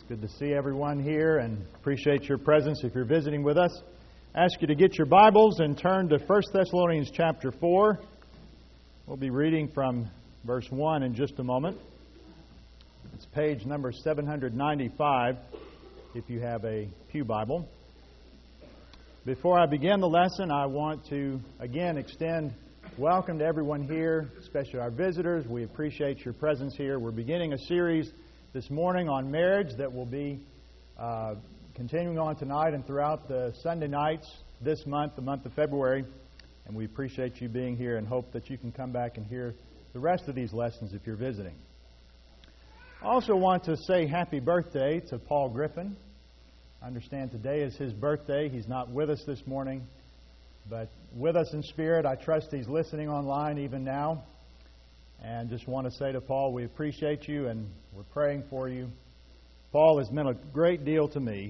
Good to see everyone here and appreciate your presence if you're visiting with us. I ask you to get your Bibles and turn to 1 Thessalonians chapter 4. We'll be reading from verse 1 in just a moment. It's page number 795 if you have a pew Bible. Before I begin the lesson, I want to again extend welcome to everyone here, especially our visitors. We appreciate your presence here. We're beginning a series this morning on marriage that will be continuing on tonight and throughout the Sunday nights this month, the month of February. And we appreciate you being here and hope that you can come back and hear the rest of these lessons if you're visiting. I also want to say happy birthday to Paul Griffin. I understand today is his birthday. He's not with us this morning, but with us in spirit. I trust he's listening online even now. And just want to say to Paul, we appreciate you and we're praying for you. Paul has meant a great deal to me.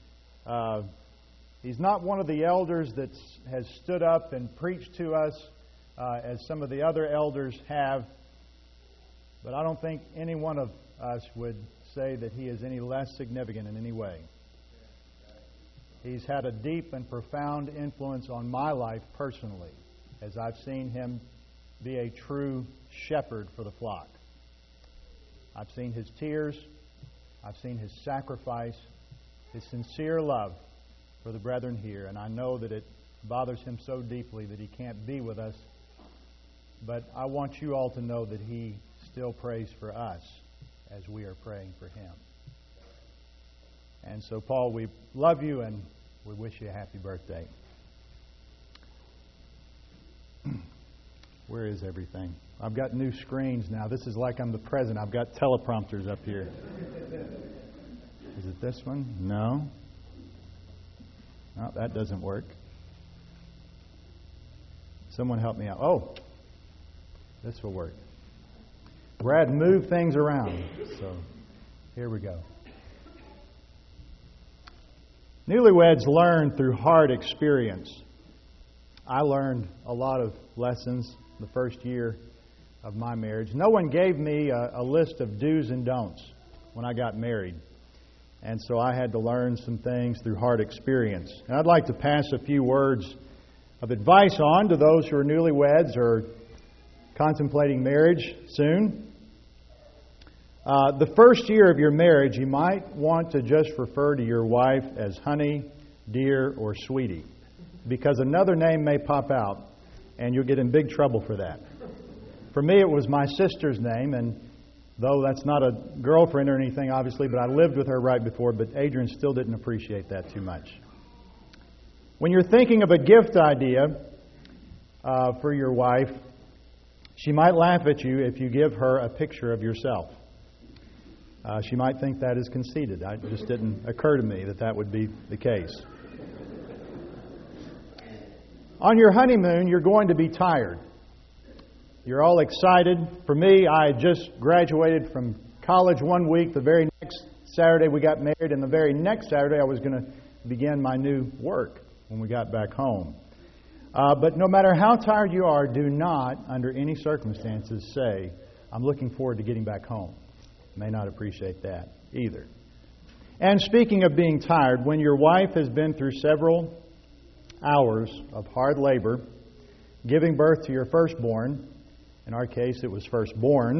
He's not one of the elders that has stood up and preached to us as some of the other elders have. But I don't think any one of us would say that he is any less significant in any way. He's had a deep and profound influence on my life personally, as I've seen him be a true shepherd for the flock. I've seen his tears, I've seen his sacrifice, his sincere love for the brethren here, and I know that it bothers him so deeply that he can't be with us. But I want you all to know that he still prays for us as we are praying for him. And so, Paul, we love you and we wish you a happy birthday. Where is everything? I've got new screens now. This is like I'm the president. I've got teleprompters up here. Is it this one? No. No, that doesn't work. Someone help me out. Oh, this will work. Brad moved things around. So here we go. Newlyweds learn through hard experience. I learned a lot of lessons the first year of my marriage. No one gave me a list of do's and don'ts when I got married. And so I had to learn some things through hard experience. And I'd like to pass a few words of advice on to those who are newlyweds or contemplating marriage soon. The first year of your marriage, you might want to just refer to your wife as honey, dear, or sweetie, because another name may pop out and you'll get in big trouble for that. For me, it was my sister's name, and though that's not a girlfriend or anything, obviously, but I lived with her right before, but Adrian still didn't appreciate that too much. When you're thinking of a gift idea for your wife, she might laugh at you if you give her a picture of yourself. She might think that is conceited. It just didn't occur to me that would be the case. On your honeymoon, you're going to be tired. You're all excited. For me, I had just graduated from college one week. The very next Saturday we got married, and the very next Saturday I was going to begin my new work when we got back home. But no matter how tired you are, do not, under any circumstances, say, I'm looking forward to getting back home. You may not appreciate that either. And speaking of being tired, when your wife has been through several hours of hard labor, giving birth to your firstborn, in our case it was firstborns,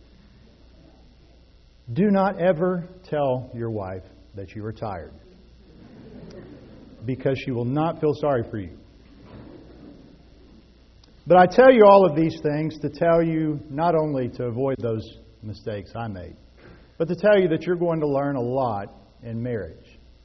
do not ever tell your wife that you are tired, because she will not feel sorry for you. But I tell you all of these things to tell you not only to avoid those mistakes I made, but to tell you that you're going to learn a lot in marriage.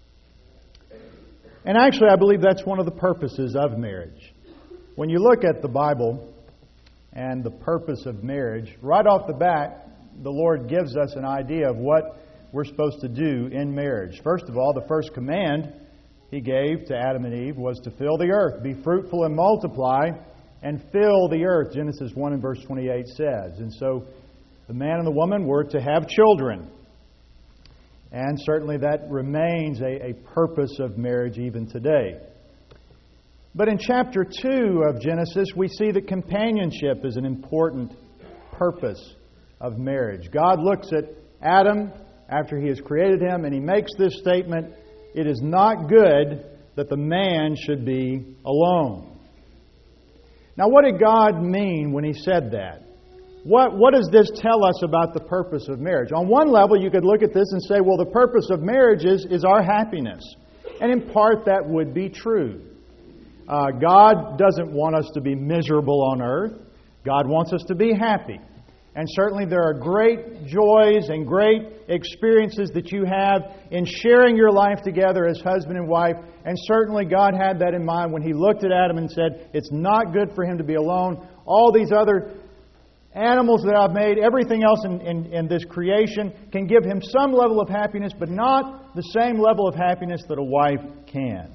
And actually, I believe that's one of the purposes of marriage. When you look at the Bible and the purpose of marriage, right off the bat, the Lord gives us an idea of what we're supposed to do in marriage. First of all, the first command He gave to Adam and Eve was to fill the earth, be fruitful and multiply, and fill the earth, Genesis 1 and verse 28 says. And so the man and the woman were to have children. And certainly that remains a purpose of marriage even today. But in chapter 2 of Genesis, we see that companionship is an important purpose of marriage. God looks at Adam after He has created him, and He makes this statement, "It is not good that the man should be alone." Now, what did God mean when He said that? What does this tell us about the purpose of marriage? On one level, you could look at this and say, well, the purpose of marriage is our happiness. And in part, that would be true. God doesn't want us to be miserable on earth. God wants us to be happy. And certainly there are great joys and great experiences that you have in sharing your life together as husband and wife. And certainly God had that in mind when He looked at Adam and said, it's not good for him to be alone. All these other animals that I've made, everything else in this creation can give him some level of happiness, but not the same level of happiness that a wife can.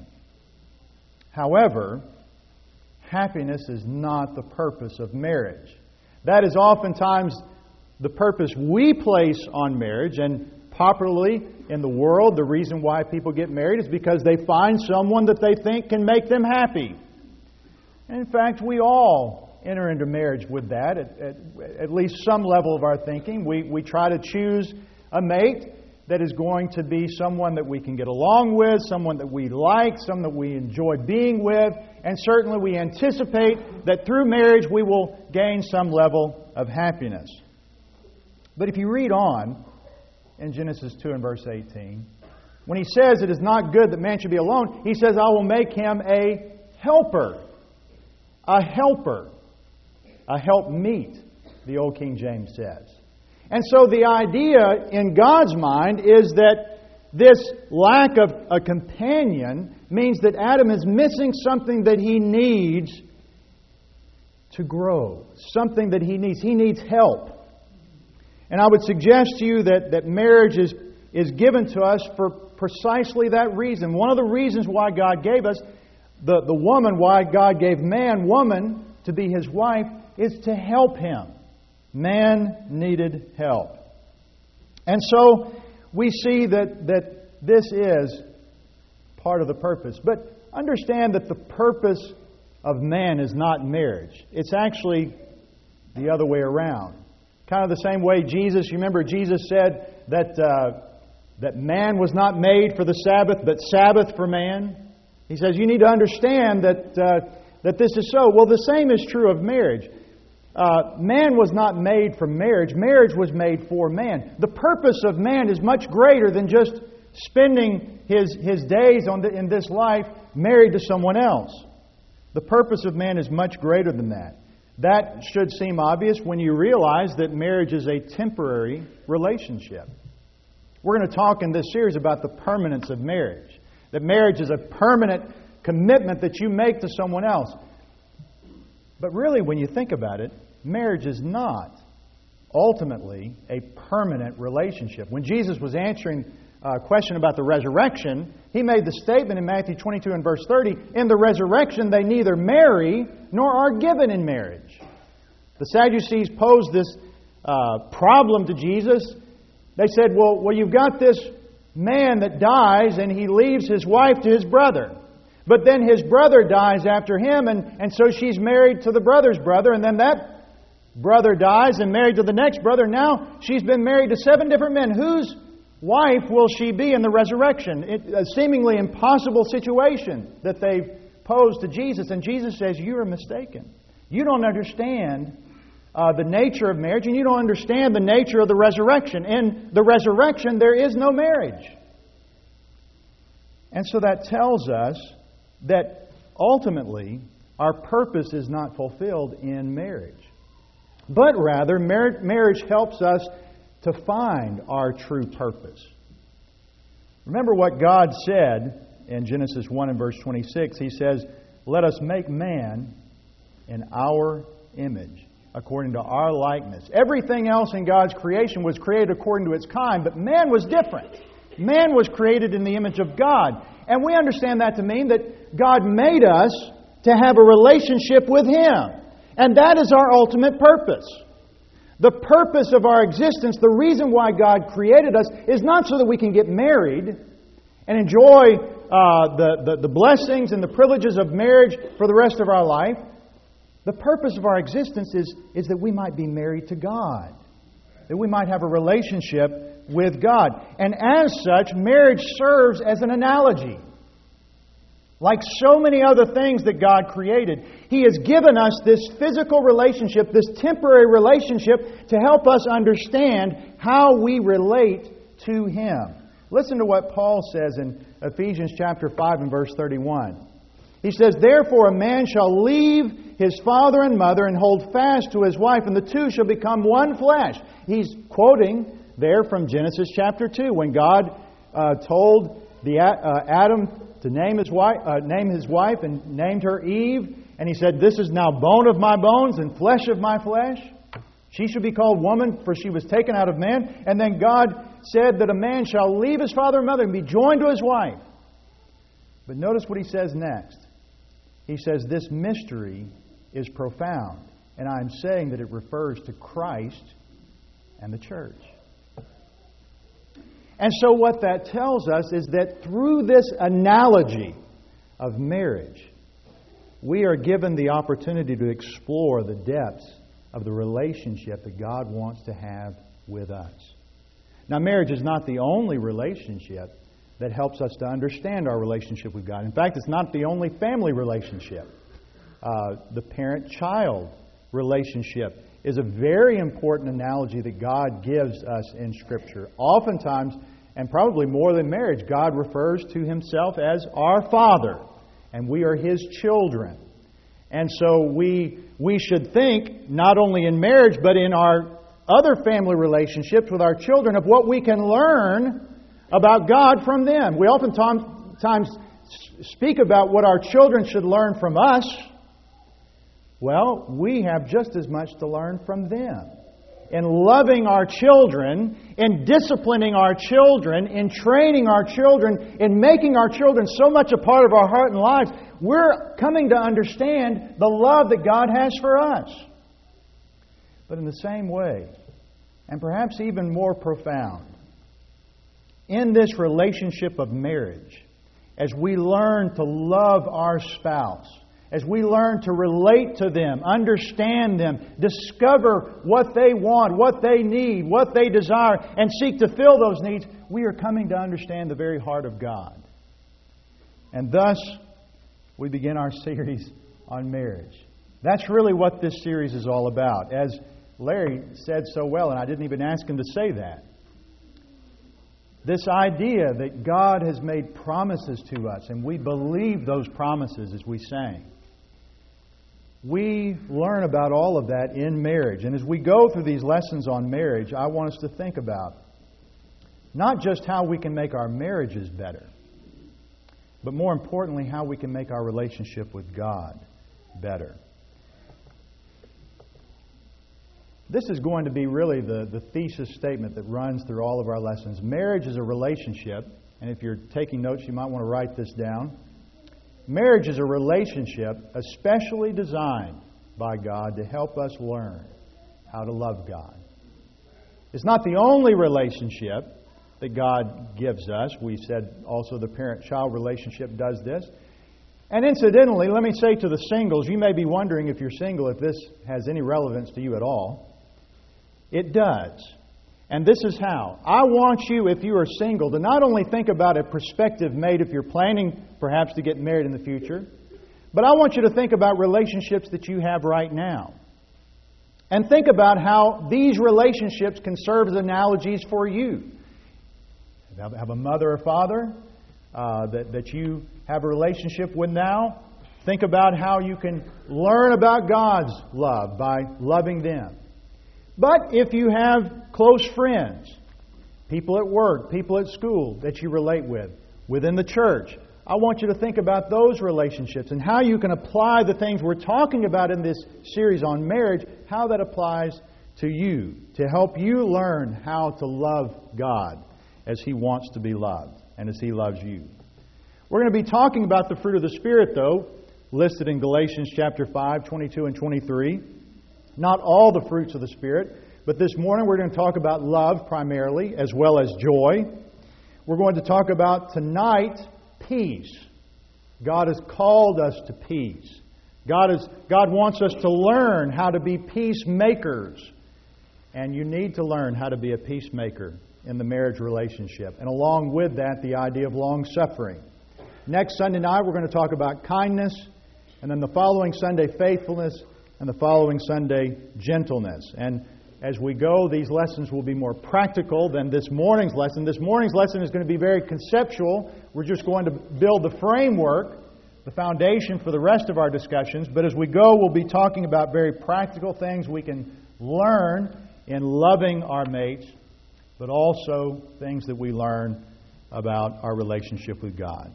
However, happiness is not the purpose of marriage. That is oftentimes the purpose we place on marriage, and popularly in the world, the reason why people get married is because they find someone that they think can make them happy. And in fact, we all enter into marriage with that, at least some level of our thinking. We try to choose a mate that is going to be someone that we can get along with, someone that we like, someone that we enjoy being with, and certainly we anticipate that through marriage we will gain some level of happiness. But if you read on in Genesis 2 and verse 18, when He says it is not good that man should be alone, He says, I will make him a helper. A helper. A helpmeet, the Old King James says. And so the idea in God's mind is that this lack of a companion means that Adam is missing something that he needs to grow. Something that he needs. He needs help. And I would suggest to you that marriage is given to us for precisely that reason. One of the reasons why God gave us the woman, why God gave woman to be His wife, is to help him. Man needed help. And so we see that this is part of the purpose. But understand that the purpose of man is not marriage. It's actually the other way around. Kind of the same way Jesus, you remember Jesus said that man was not made for the Sabbath, but Sabbath for man. He says you need to understand that this is so. Well, the same is true of marriage. Man was not made for marriage. Marriage was made for man. The purpose of man is much greater than just spending his days in this life married to someone else. The purpose of man is much greater than that. That should seem obvious when you realize that marriage is a temporary relationship. We're going to talk in this series about the permanence of marriage. That marriage is a permanent commitment that you make to someone else. But really, when you think about it, marriage is not ultimately a permanent relationship. When Jesus was answering a question about the resurrection, He made the statement in Matthew 22 and verse 30, in the resurrection they neither marry nor are given in marriage. The Sadducees posed this problem to Jesus. They said, well, you've got this man that dies and he leaves his wife to his brother. But then his brother dies after him, and so she's married to the brother's brother, and then that brother dies and married to the next brother. Now she's been married to 7 different men. Whose wife will she be in the resurrection? A seemingly impossible situation that they posed to Jesus. And Jesus says, you are mistaken. You don't understand the nature of marriage, and you don't understand the nature of the resurrection. In the resurrection, there is no marriage. And so that tells us that ultimately our purpose is not fulfilled in marriage. But rather, marriage helps us to find our true purpose. Remember what God said in Genesis 1 and verse 26. He says, let us make man in our image, according to our likeness. Everything else in God's creation was created according to its kind, but man was different. Man was created in the image of God. And we understand that to mean that God made us to have a relationship with Him. And that is our ultimate purpose. The purpose of our existence, the reason why God created us, is not so that we can get married and enjoy the blessings and the privileges of marriage for the rest of our life. The purpose of our existence is that we might be married to God. that we might have a relationship with God. And as such, marriage serves as an analogy. Like so many other things that God created, He has given us this physical relationship, this temporary relationship, to help us understand how we relate to Him. Listen to what Paul says in Ephesians chapter 5 and verse 31. He says, "Therefore a man shall leave his father and mother and hold fast to his wife, and the two shall become one flesh." He's quoting there from Genesis chapter 2, when God told Adam to name his wife and named her Eve. And He said, "This is now bone of my bones and flesh of my flesh. She shall be called woman, for she was taken out of man." And then God said that a man shall leave his father and mother and be joined to his wife. But notice what He says next. He says, "This mystery is profound, and I am saying that it refers to Christ and the church." And so what that tells us is that through this analogy of marriage, we are given the opportunity to explore the depths of the relationship that God wants to have with us. Now, marriage is not the only relationship that helps us to understand our relationship with God. In fact, it's not the only family relationship. The parent-child relationship is a very important analogy that God gives us in Scripture. Oftentimes, and probably more than marriage, God refers to Himself as our Father, and we are His children. And so we should think, not only in marriage, but in our other family relationships with our children, of what we can learn about God from them. We oftentimes speak about what our children should learn from us. Well, we have just as much to learn from them. In loving our children, in disciplining our children, in training our children, in making our children so much a part of our heart and lives, we're coming to understand the love that God has for us. But in the same way, and perhaps even more profound, in this relationship of marriage, as we learn to love our spouse, as we learn to relate to them, understand them, discover what they want, what they need, what they desire, and seek to fill those needs, we are coming to understand the very heart of God. And thus, we begin our series on marriage. That's really what this series is all about. As Larry said so well, and I didn't even ask him to say that, this idea that God has made promises to us, and we believe those promises as we sang. We learn about all of that in marriage. And as we go through these lessons on marriage, I want us to think about not just how we can make our marriages better, but more importantly, how we can make our relationship with God better. This is going to be really the thesis statement that runs through all of our lessons. Marriage is a relationship, and if you're taking notes, you might want to write this down. Marriage is a relationship especially designed by God to help us learn how to love God. It's not the only relationship that God gives us. We said also the parent-child relationship does this. And incidentally, let me say to the singles, you may be wondering if you're single, if this has any relevance to you at all. It does. And this is how. I want you, if you are single, to not only think about a prospective mate if you're planning perhaps to get married in the future, but I want you to think about relationships that you have right now. And think about how these relationships can serve as analogies for you. Have a mother or father that you have a relationship with now. Think about how you can learn about God's love by loving them. But if you have close friends, people at work, people at school that you relate with, within the church, I want you to think about those relationships and how you can apply the things we're talking about in this series on marriage, how that applies to you, to help you learn how to love God as He wants to be loved and as He loves you. We're going to be talking about the fruit of the Spirit, though, listed in Galatians chapter 5, 22 and 23. Not all the fruits of the Spirit, but this morning we're going to talk about love primarily, as well as joy. We're going to talk about tonight peace. God has called us to peace. God wants us to learn how to be peacemakers. And you need to learn how to be a peacemaker in the marriage relationship. And along with that, the idea of long-suffering. Next Sunday night, we're going to talk about kindness. And then the following Sunday, faithfulness. And the following Sunday, gentleness. And as we go, these lessons will be more practical than this morning's lesson. This morning's lesson is going to be very conceptual. We're just going to build the framework, the foundation for the rest of our discussions. But as we go, we'll be talking about very practical things we can learn in loving our mates, but also things that we learn about our relationship with God.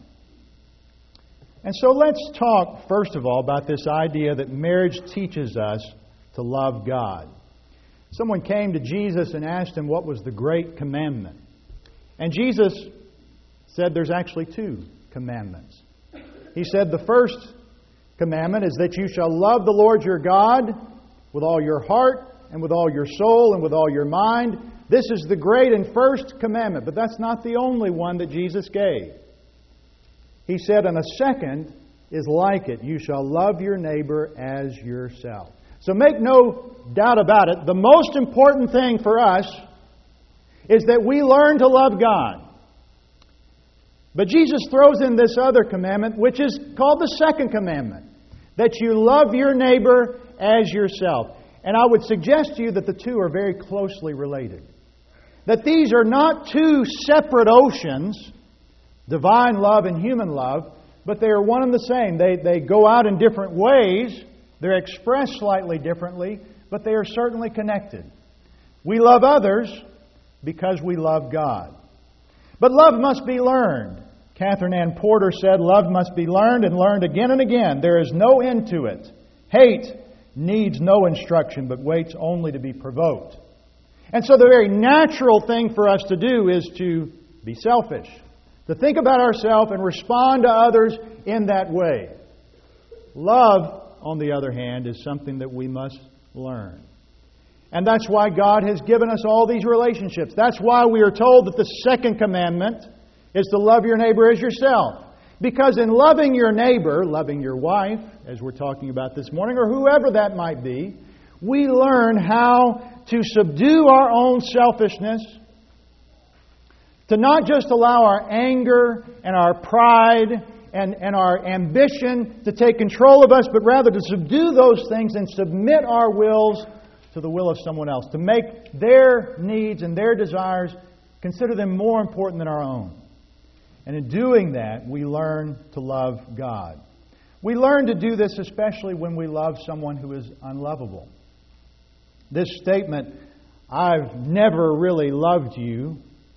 And so let's talk, first of all, about this idea that marriage teaches us to love God. Someone came to Jesus and asked Him what was the great commandment. And Jesus said there's actually two commandments. He said the first commandment is that you shall love the Lord your God with all your heart and with all your soul and with all your mind. This is the great and first commandment, but that's not the only one that Jesus gave. He said, and a second is like it. You shall love your neighbor as yourself. So make no doubt about it, the most important thing for us is that we learn to love God. But Jesus throws in this other commandment, which is called the second commandment, that you love your neighbor as yourself. And I would suggest to you that the two are very closely related. That these are not two separate oceans, divine love and human love, but they are one and the same. They go out in different ways. They're expressed slightly differently, but they are certainly connected. We love others because we love God. But love must be learned. Catherine Ann Porter said, love must be learned and learned again and again. There is no end to it. Hate needs no instruction, but waits only to be provoked. And so the very natural thing for us to do is to be selfish, to think about ourselves and respond to others in that way. Love, on the other hand, is something that we must learn. And that's why God has given us all these relationships. That's why we are told that the second commandment is to love your neighbor as yourself. Because in loving your neighbor, loving your wife, as we're talking about this morning, or whoever that might be, we learn how to subdue our own selfishness, to not just allow our anger and our pride and our ambition to take control of us, but rather to subdue those things and submit our wills to the will of someone else, to make their needs and their desires, consider them more important than our own. And in doing that, we learn to love God. We learn to do this especially when we love someone who is unlovable. This statement, I've never really loved you,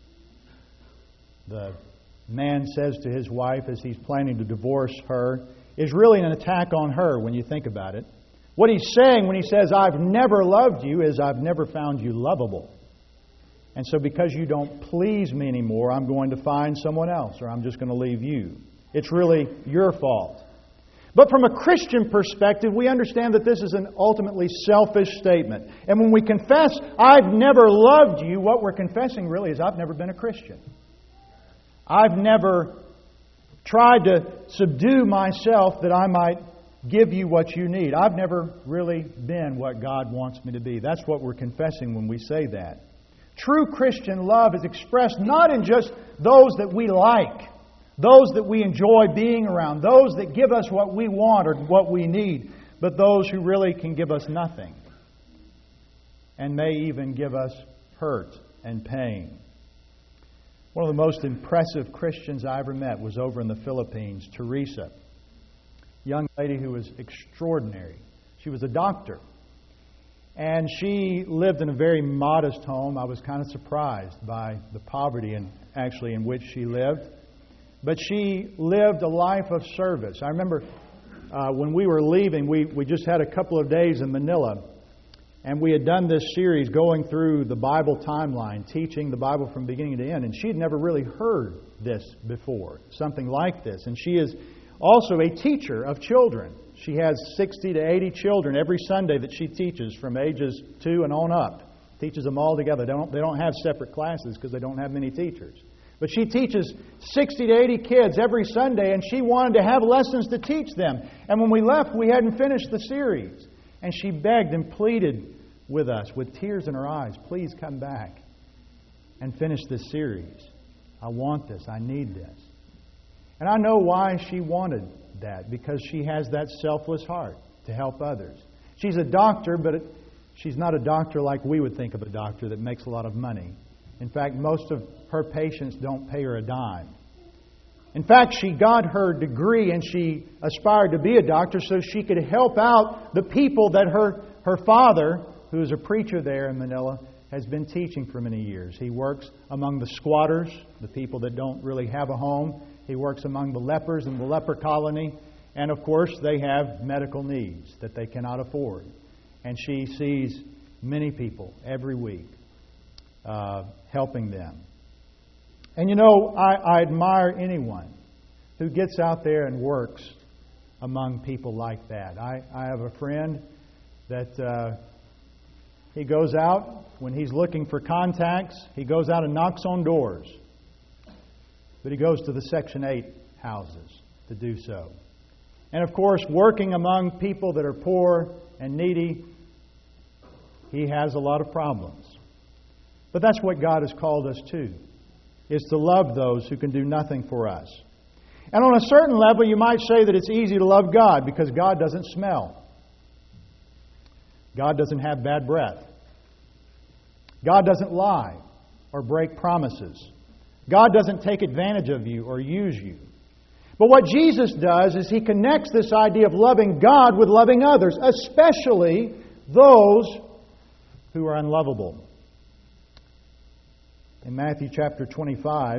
the man says to his wife as he's planning to divorce her, is really an attack on her when you think about it. What he's saying when he says, I've never loved you, is I've never found you lovable. And so because you don't please me anymore, I'm going to find someone else, or I'm just going to leave you. It's really your fault. But from a Christian perspective, we understand that this is an ultimately selfish statement. And when we confess, I've never loved you, what we're confessing really is I've never been a Christian. I've never tried to subdue myself that I might give you what you need. I've never really been what God wants me to be. That's what we're confessing when we say that. True Christian love is expressed not in just those that we like, those that we enjoy being around, those that give us what we want or what we need, but those who really can give us nothing and may even give us hurt and pain. One of the most impressive Christians I ever met was over in the Philippines, Teresa, a young lady who was extraordinary. She was a doctor. And she lived in a very modest home. I was kind of surprised by the poverty in which she lived. But she lived a life of service. I remember when we were leaving, we just had a couple of days in Manila. And we had done this series going through the Bible timeline, teaching the Bible from beginning to end. And she had never really heard this before, something like this. And she is also a teacher of children. She has 60 to 80 children every Sunday that she teaches from ages 2 and on up. Teaches them all together. They don't have separate classes because they don't have many teachers. But she teaches 60 to 80 kids every Sunday, and she wanted to have lessons to teach them. And when we left, we hadn't finished the series. And she begged and pleaded with us with tears in her eyes, please come back and finish this series. I want this. I need this. And I know why she wanted that, because she has that selfless heart to help others. She's a doctor, but she's not a doctor like we would think of a doctor that makes a lot of money. In fact, most of her patients don't pay her a dime. In fact, she got her degree and she aspired to be a doctor so she could help out the people that her father, who is a preacher there in Manila, has been teaching for many years. He works among the squatters, the people that don't really have a home. He works among the lepers in the leper colony. And of course, they have medical needs that they cannot afford. And she sees many people every week helping them. And you know, I admire anyone who gets out there and works among people like that. I have a friend that he goes out when he's looking for contacts. He goes out and knocks on doors. But he goes to the Section 8 houses to do so. And of course, working among people that are poor and needy, he has a lot of problems. But that's what God has called us to, is to love those who can do nothing for us. And on a certain level, you might say that it's easy to love God because God doesn't smell. God doesn't have bad breath. God doesn't lie or break promises. God doesn't take advantage of you or use you. But what Jesus does is He connects this idea of loving God with loving others, especially those who are unlovable. In Matthew chapter 25,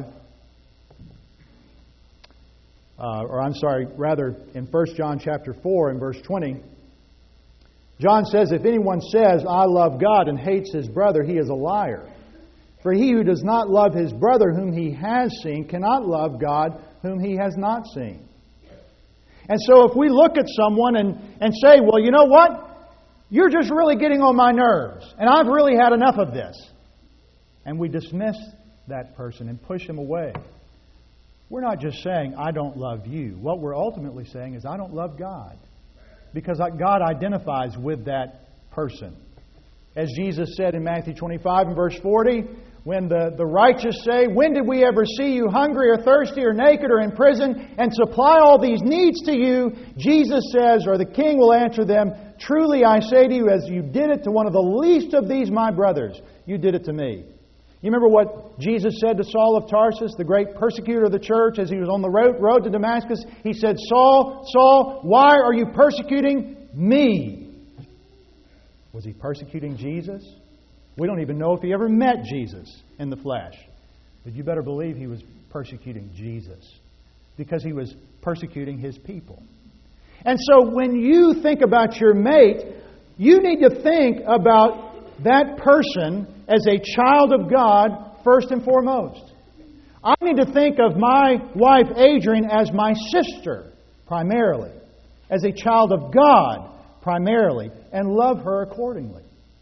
in 1 John chapter 4 and verse 20, John says, if anyone says, I love God and hates his brother, he is a liar. For he who does not love his brother whom he has seen cannot love God whom he has not seen. And so if we look at someone and say, well, you know what? You're just really getting on my nerves, and I've really had enough of this. And we dismiss that person and push him away. We're not just saying, I don't love you. What we're ultimately saying is, I don't love God. Because God identifies with that person. As Jesus said in Matthew 25 and verse 40, when the righteous say, when did we ever see you hungry or thirsty or naked or in prison and supply all these needs to you? Jesus says, or the King will answer them, truly I say to you, as you did it to one of the least of these my brothers, you did it to me. You remember what Jesus said to Saul of Tarsus, the great persecutor of the church, as he was on the road to Damascus? He said, Saul, Saul, why are you persecuting me? Was he persecuting Jesus? We don't even know if he ever met Jesus in the flesh. But you better believe he was persecuting Jesus, because he was persecuting his people. And so when you think about your mate, you need to think about that person as a child of God first and foremost. I need to think of my wife Adrian as my sister primarily, as a child of God primarily, and love her accordingly.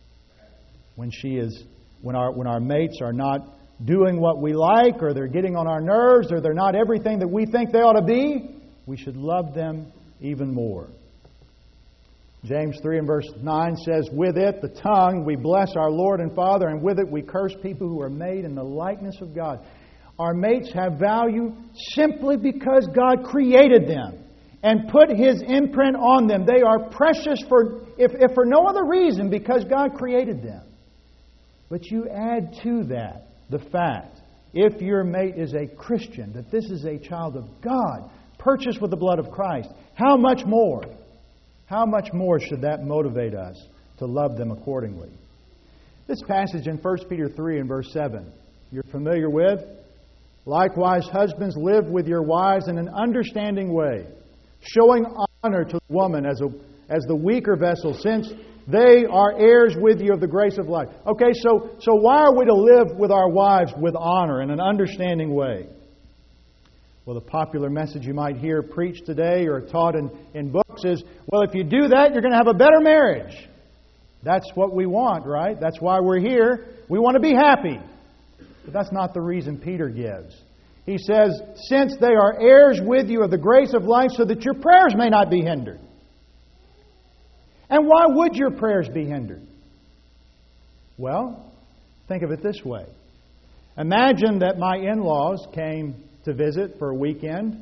When our mates are not doing what we like, or they're getting on our nerves, or they're not everything that we think they ought to be, we should love them even more. James 3 and verse 9 says, with it, the tongue, we bless our Lord and Father, and with it we curse people who are made in the likeness of God. Our mates have value simply because God created them and put His imprint on them. They are precious if for no other reason, because God created them. But you add to that the fact, if your mate is a Christian, that this is a child of God, purchased with the blood of Christ, how much more should that motivate us to love them accordingly? This passage in 1 Peter 3 and verse 7, you're familiar with. Likewise, husbands, live with your wives in an understanding way, showing honor to the woman as the weaker vessel, since they are heirs with you of the grace of life. Okay, so why are we to live with our wives with honor in an understanding way? Well, the popular message you might hear preached today or taught in books is, well, if you do that, you're going to have a better marriage. That's what we want, right? That's why we're here. We want to be happy. But that's not the reason Peter gives. He says, since they are heirs with you of the grace of life, so that your prayers may not be hindered. And why would your prayers be hindered? Well, think of it this way. Imagine that my in-laws came to visit for a weekend,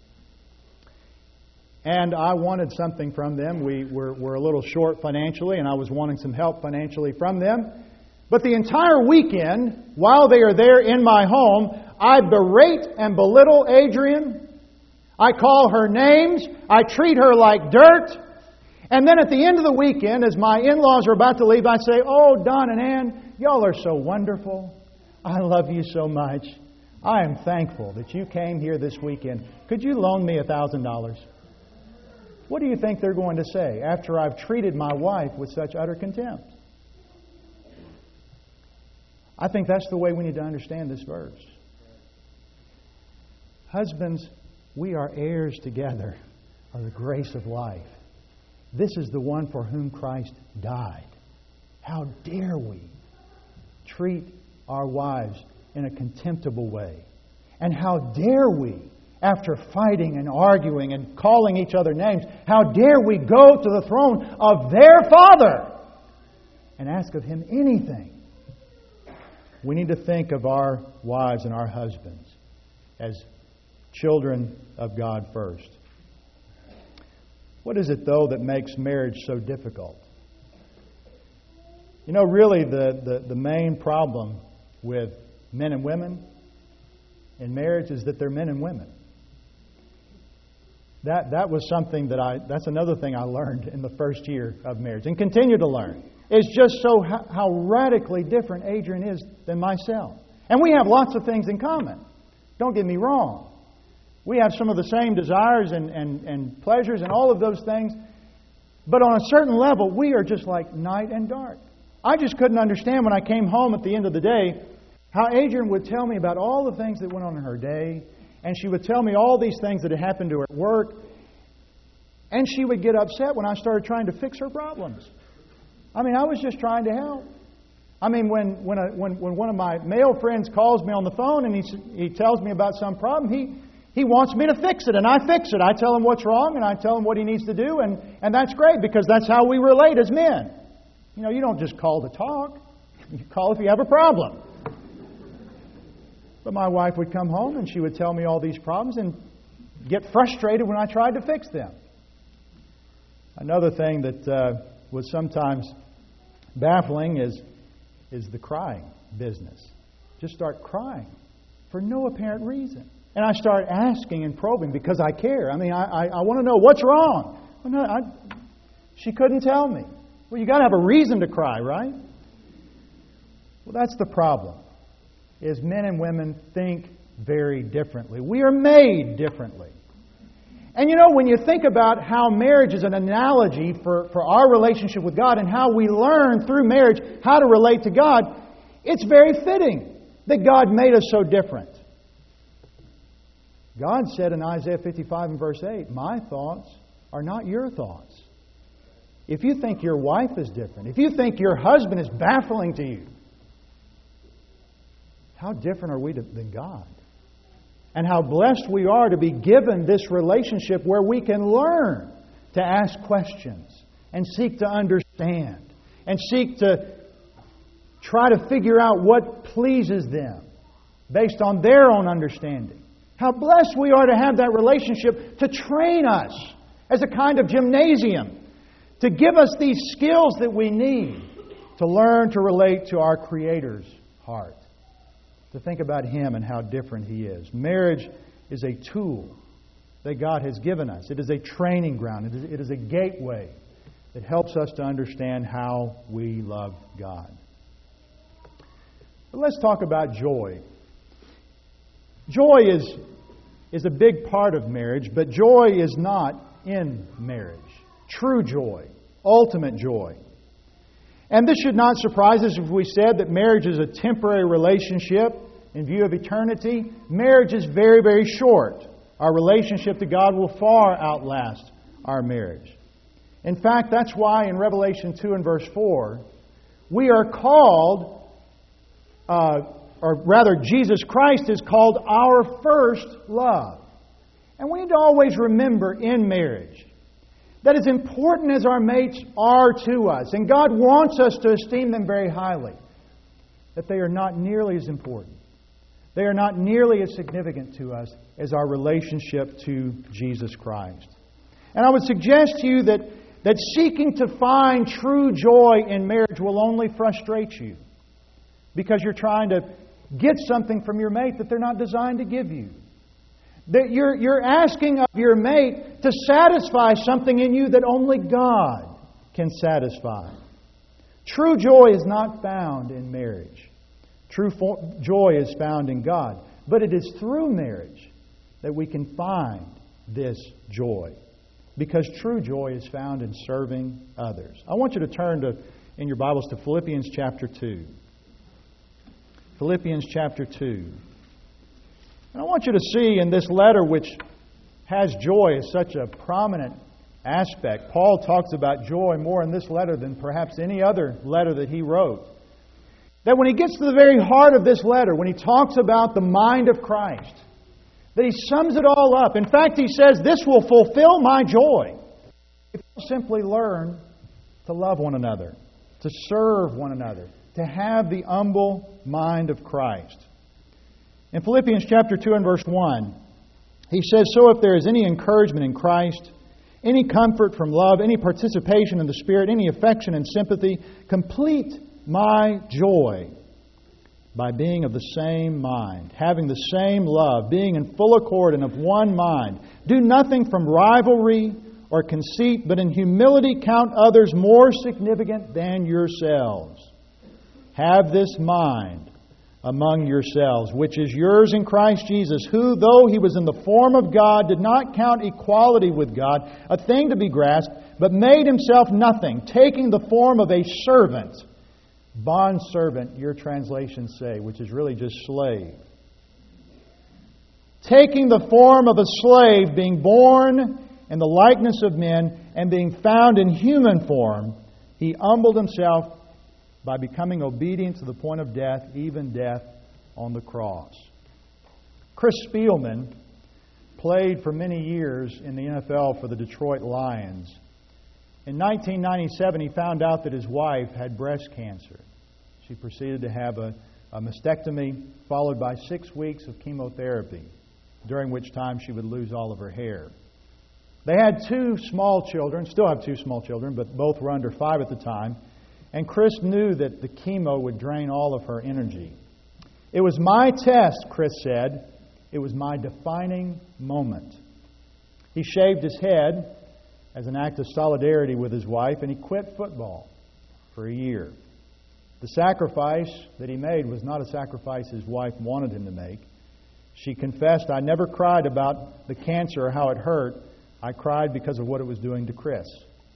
and I wanted something from them. We're a little short financially, and I was wanting some help financially from them. But the entire weekend, while they are there in my home, I berate and belittle Adrian. I call her names. I treat her like dirt. And then at the end of the weekend, as my in-laws are about to leave, I say, "Oh, Don and Ann, y'all are so wonderful. I love you so much. I am thankful that you came here this weekend. Could you loan me $1,000? What do you think they're going to say after I've treated my wife with such utter contempt? I think that's the way we need to understand this verse. Husbands, we are heirs together of the grace of life. This is the one for whom Christ died. How dare we treat our wives in a contemptible way? And how dare we, after fighting and arguing and calling each other names, how dare we go to the throne of their Father and ask of Him anything? We need to think of our wives and our husbands as children of God first. What is it, though, that makes marriage so difficult? You know, really, the main problem with men and women in marriage is that they're men and women. That was something that's another thing I learned in the first year of marriage and continue to learn. It's just how radically different Adrian is than myself. And we have lots of things in common. Don't get me wrong. We have some of the same desires and pleasures and all of those things. But on a certain level, we are just like night and dark. I just couldn't understand when I came home at the end of the day how Adrian would tell me about all the things that went on in her day. And she would tell me all these things that had happened to her at work. And she would get upset when I started trying to fix her problems. I mean, I was just trying to help. I mean, when one of my male friends calls me on the phone and he tells me about some problem, he wants me to fix it, and I fix it. I tell him what's wrong, and I tell him what he needs to do, and that's great because that's how we relate as men. You know, you don't just call to talk. You call if you have a problem. But my wife would come home and she would tell me all these problems and get frustrated when I tried to fix them. Another thing that was sometimes baffling is the crying business. Just start crying for no apparent reason. And I start asking and probing because I care. I mean, I want to know what's wrong. Well, no, she couldn't tell me. Well, you got to have a reason to cry, right? Well, that's the problem. Is men and women think very differently. We are made differently. And you know, when you think about how marriage is an analogy for our relationship with God and how we learn through marriage how to relate to God, it's very fitting that God made us so different. God said in Isaiah 55 and verse 8, "My thoughts are not your thoughts." If you think your wife is different, if you think your husband is baffling to you, how different are we than God? And how blessed we are to be given this relationship where we can learn to ask questions and seek to understand and seek to try to figure out what pleases them based on their own understanding. How blessed we are to have that relationship to train us as a kind of gymnasium, to give us these skills that we need to learn to relate to our Creator's heart, to think about Him and how different He is. Marriage is a tool that God has given us. It is a training ground. It is a gateway that helps us to understand how we love God. But let's talk about joy. Joy is a big part of marriage, but joy is not in marriage. True joy, ultimate joy. And this should not surprise us if we said that marriage is a temporary relationship in view of eternity. Marriage is very, very short. Our relationship to God will far outlast our marriage. In fact, that's why in Revelation 2 and verse 4, we are called, or rather Jesus Christ is called our first love. And we need to always remember in marriage that as important as our mates are to us, and God wants us to esteem them very highly, that they are not nearly as important. They are not nearly as significant to us as our relationship to Jesus Christ. And I would suggest to you that seeking to find true joy in marriage will only frustrate you because you're trying to get something from your mate that they're not designed to give you. That you're asking of your mate to satisfy something in you that only God can satisfy. True joy is not found in marriage. True joy is found in God. But it is through marriage that we can find this joy. Because true joy is found in serving others. I want you to turn in your Bibles to Philippians chapter 2. Philippians chapter 2. And I want you to see in this letter, which has joy as such a prominent aspect. Paul talks about joy more in this letter than perhaps any other letter that he wrote. That when he gets to the very heart of this letter, when he talks about the mind of Christ, that he sums it all up. In fact, he says, this will fulfill my joy if you simply learn to love one another, to serve one another, to have the humble mind of Christ. In Philippians chapter 2 and verse 1, he says, so if there is any encouragement in Christ, any comfort from love, any participation in the Spirit, any affection and sympathy, complete my joy by being of the same mind, having the same love, being in full accord and of one mind. Do nothing from rivalry or conceit, but in humility count others more significant than yourselves. Have this mind among yourselves, which is yours in Christ Jesus, who, though He was in the form of God, did not count equality with God a thing to be grasped, but made Himself nothing, taking the form of a servant. Bondservant, your translations say, which is really just slave. Taking the form of a slave, being born in the likeness of men, and being found in human form, He humbled Himself by becoming obedient to the point of death, even death on the cross. Chris Spielman played for many years in the NFL for the Detroit Lions. In 1997, he found out that his wife had breast cancer. She proceeded to have a mastectomy followed by 6 weeks of chemotherapy, during which time she would lose all of her hair. They had 2 small children, still have 2 small children, but both were under 5 at the time. And Chris knew that the chemo would drain all of her energy. It was my test, Chris said. It was my defining moment. He shaved his head as an act of solidarity with his wife, and he quit football for a year. The sacrifice that he made was not a sacrifice his wife wanted him to make. She confessed, I never cried about the cancer or how it hurt. I cried because of what it was doing to Chris.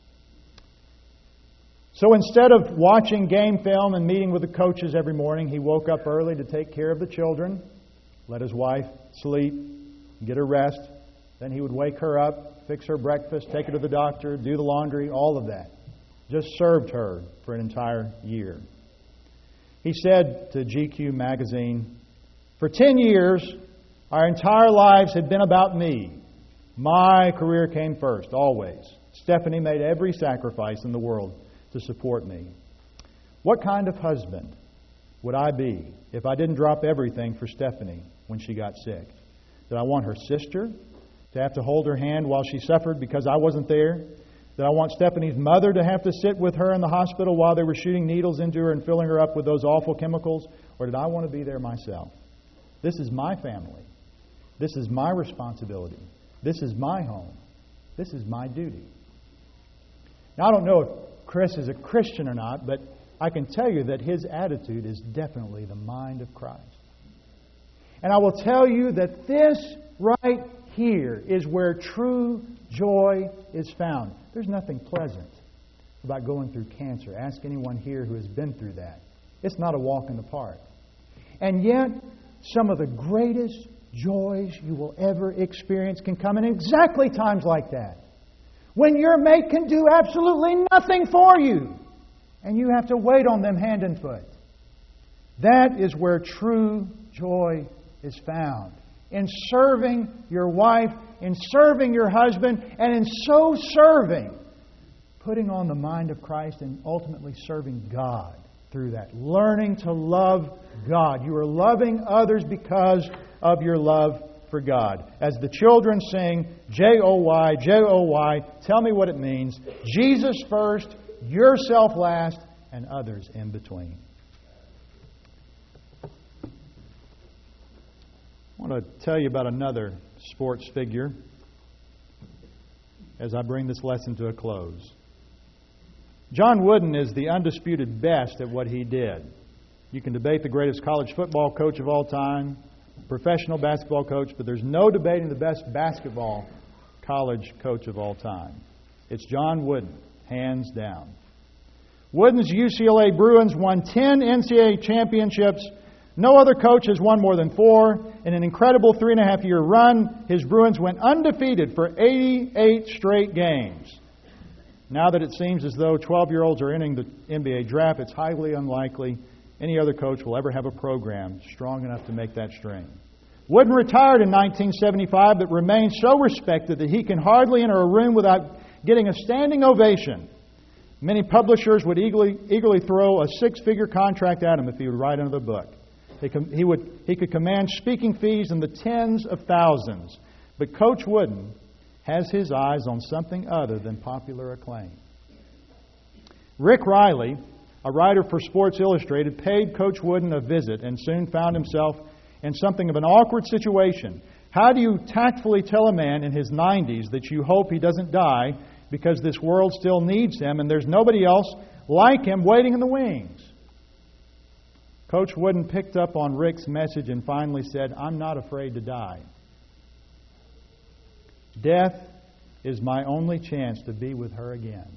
So instead of watching game film and meeting with the coaches every morning, he woke up early to take care of the children, let his wife sleep, get her rest. Then he would wake her up, fix her breakfast, take her to the doctor, do the laundry, all of that. Just served her for an entire year. He said to GQ magazine, for 10 years, our entire lives had been about me. My career came first, always. Stephanie made every sacrifice in the world to support me. What kind of husband would I be if I didn't drop everything for Stephanie when she got sick? Did I want her sister to have to hold her hand while she suffered because I wasn't there? Did I want Stephanie's mother to have to sit with her in the hospital while they were shooting needles into her and filling her up with those awful chemicals? Or did I want to be there myself? This is my family. This is my responsibility. This is my home. This is my duty. Now, I don't know if Chris is a Christian or not, but I can tell you that his attitude is definitely the mind of Christ. And I will tell you that this right here is where true joy is found. There's nothing pleasant about going through cancer. Ask anyone here who has been through that. It's not a walk in the park. And yet, some of the greatest joys you will ever experience can come in exactly times like that. When your mate can do absolutely nothing for you, and you have to wait on them hand and foot. That is where true joy is found. In serving your wife, in serving your husband, and in so serving, putting on the mind of Christ and ultimately serving God through that. Learning to love God. You are loving others because of your love for God. As the children sing, J-O-Y, J-O-Y, tell me what it means. Jesus first, yourself last, and others in between. I want to tell you about another sports figure as I bring this lesson to a close. John Wooden is the undisputed best at what he did. You can debate the greatest college football coach of all time, professional basketball coach, but there's no debating the best basketball college coach of all time. It's John Wooden, hands down. Wooden's UCLA Bruins won 10 NCAA championships. No other coach has won more than 4. In an incredible 3.5-year run, his Bruins went undefeated for 88 straight games. Now that it seems as though 12-year-olds are entering the NBA draft, it's highly unlikely any other coach will ever have a program strong enough to make that string. Wooden retired in 1975, but remains so respected that he can hardly enter a room without getting a standing ovation. Many publishers would eagerly throw a 6-figure contract at him if he would write another book. He could command speaking fees in the tens of thousands. But Coach Wooden has his eyes on something other than popular acclaim. Rick Riley, a writer for Sports Illustrated, paid Coach Wooden a visit and soon found himself in something of an awkward situation. How do you tactfully tell a man in his 90s that you hope he doesn't die because this world still needs him and there's nobody else like him waiting in the wings? Coach Wooden picked up on Rick's message and finally said, "I'm not afraid to die. Death is my only chance to be with her again."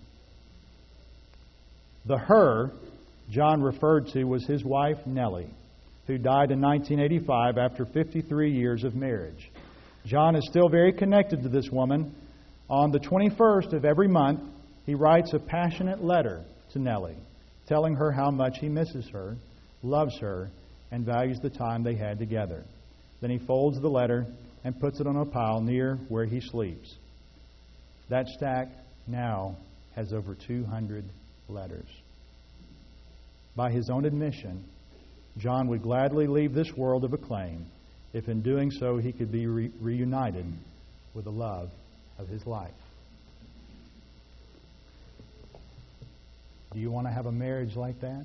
The her John referred to was his wife, Nellie, who died in 1985 after 53 years of marriage. John is still very connected to this woman. On the 21st of every month, he writes a passionate letter to Nellie, telling her how much he misses her, loves her, and values the time they had together. Then he folds the letter and puts it on a pile near where he sleeps. That stack now has over 200 letters. By his own admission, John would gladly leave this world of acclaim if in doing so he could be reunited with the love of his life. Do you want to have a marriage like that?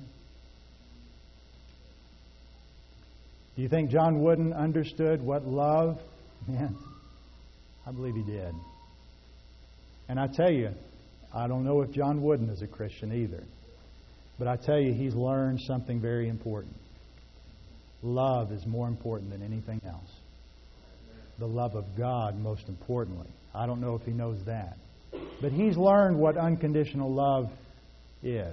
Do you think John Wooden understood what love meant? I believe he did. And I tell you, I don't know if John Wooden is a Christian either. But I tell you, he's learned something very important. Love is more important than anything else. The love of God, most importantly. I don't know if he knows that. But he's learned what unconditional love is.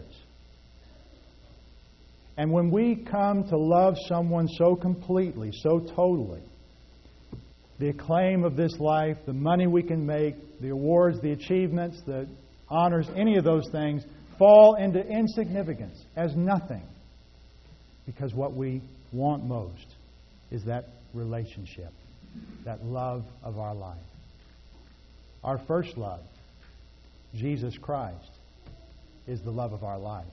And when we come to love someone so completely, so totally, the acclaim of this life, the money we can make, the awards, the achievements, the honors, any of those things fall into insignificance as nothing. Because what we want most is that relationship, that love of our life. Our first love, Jesus Christ, is the love of our life.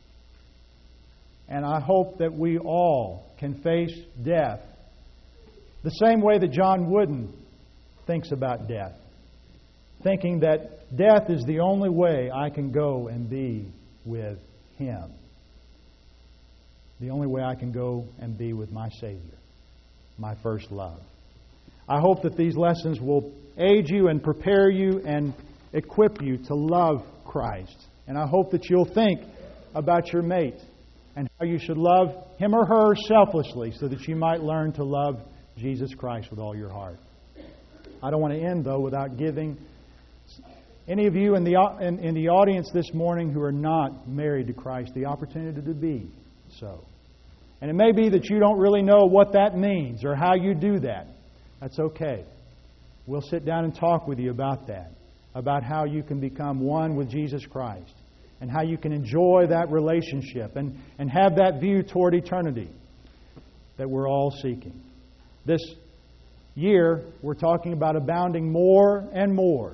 And I hope that we all can face death the same way that John Wooden thinks about death. Thinking that death is the only way I can go and be with Him. The only way I can go and be with my Savior, my first love. I hope that these lessons will aid you and prepare you and equip you to love Christ. And I hope that you'll think about your mate and how you should love him or her selflessly so that you might learn to love Jesus Christ with all your heart. I don't want to end, though, without giving any of you in the audience this morning who are not married to Christ the opportunity to be so. And it may be that you don't really know what that means or how you do that. That's okay. We'll sit down and talk with you about that, about how you can become one with Jesus Christ and how you can enjoy that relationship and have that view toward eternity that we're all seeking. This year, we're talking about abounding more and more,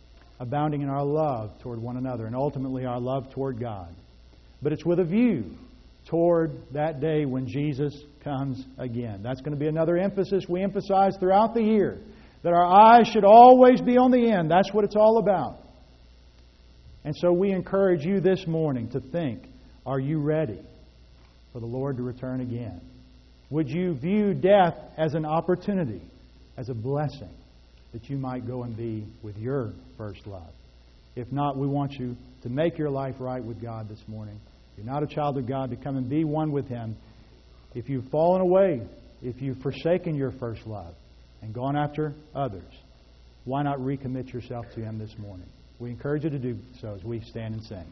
abounding in our love toward one another and ultimately our love toward God. But it's with a view toward that day when Jesus comes again. That's going to be another emphasis we emphasize throughout the year, that our eyes should always be on the end. That's what it's all about. And so we encourage you this morning to think, are you ready for the Lord to return again? Would you view death as an opportunity, as a blessing, that you might go and be with your first love? If not, we want you to make your life right with God this morning. If you're not a child of God, to come and be one with Him. If you've fallen away, if you've forsaken your first love and gone after others, why not recommit yourself to Him this morning? We encourage you to do so as we stand and sing.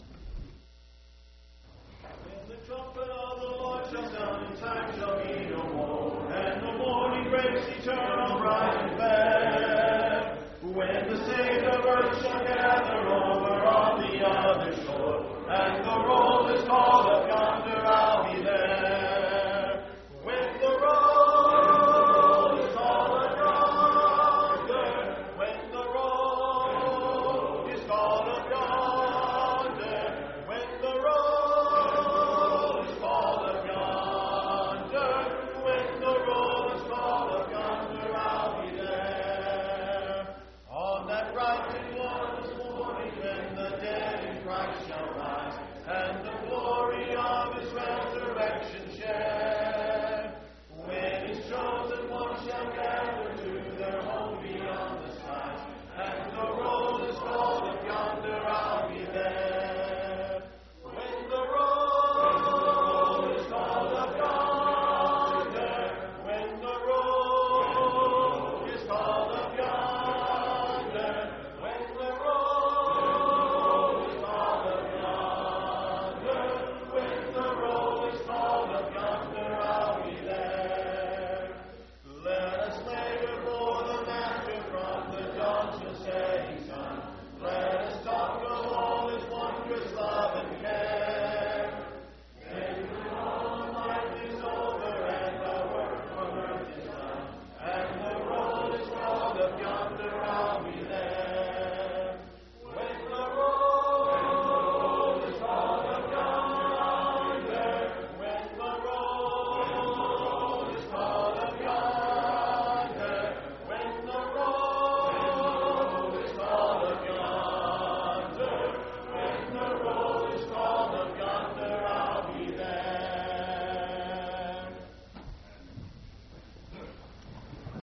When the trumpet of the Lord shall sound, and time shall be no more, and the morning breaks eternal bright.